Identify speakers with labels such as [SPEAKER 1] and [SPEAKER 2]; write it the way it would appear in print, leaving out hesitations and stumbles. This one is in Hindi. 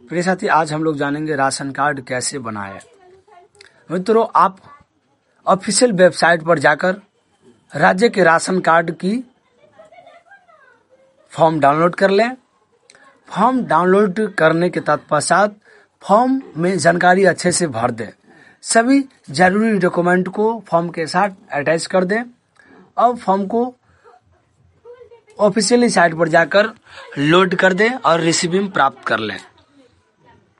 [SPEAKER 1] प्रिय साथी, आज हम लोग जानेंगे राशन कार्ड कैसे बनाएं। मित्रों, आप ऑफिशियल वेबसाइट पर जाकर राज्य के राशन कार्ड की फॉर्म डाउनलोड कर लें। फॉर्म डाउनलोड करने के तत्पश्चात फॉर्म में जानकारी अच्छे से भर दें। सभी जरूरी डॉक्यूमेंट को फॉर्म के साथ अटैच कर दें। अब फॉर्म को ऑफिशियली साइट पर जाकर लोड कर दें और रिसीविंग प्राप्त कर लें।